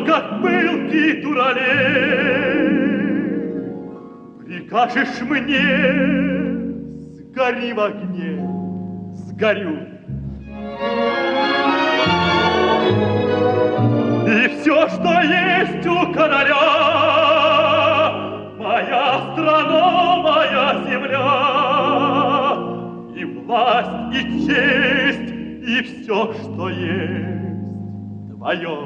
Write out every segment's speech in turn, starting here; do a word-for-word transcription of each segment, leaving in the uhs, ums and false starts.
влюблен, как пылкий дуралей. Прикажешь мне, сгори в огне, сгорю. И все, что есть у короля, моя страна, моя земля, и власть, и честь, и все, что есть твое.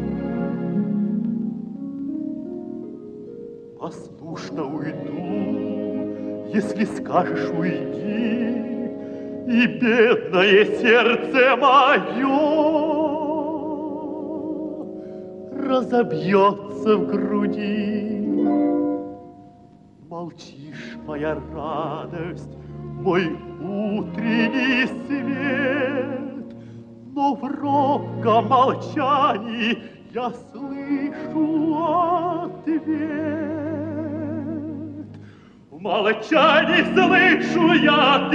Послушно уйду, если скажешь уйди, и бедное сердце мое разобьется в груди. Молчишь, моя радость, мой утренний свет, но в робком молчании я слышу ответ. В молчании слышу я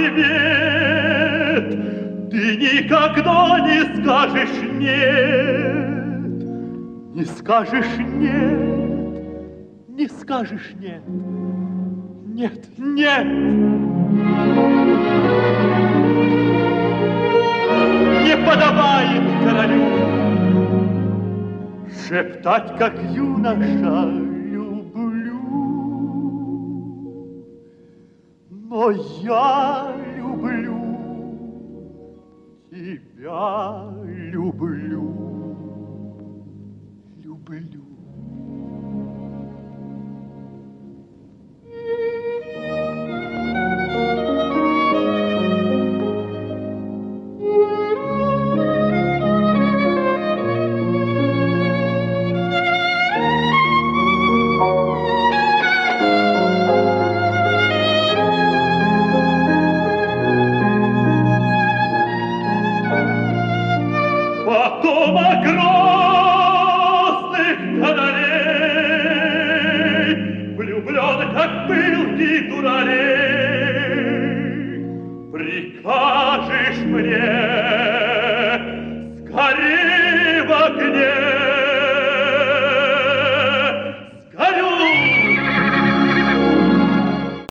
ответ. Ты никогда не скажешь нет, не скажешь нет, не скажешь нет, нет, нет. Не подобает королю шептать, как юноша, люблю. Но я люблю, тебя люблю, люблю. Потом грозных королей, влюблен, как пылкий дуралей.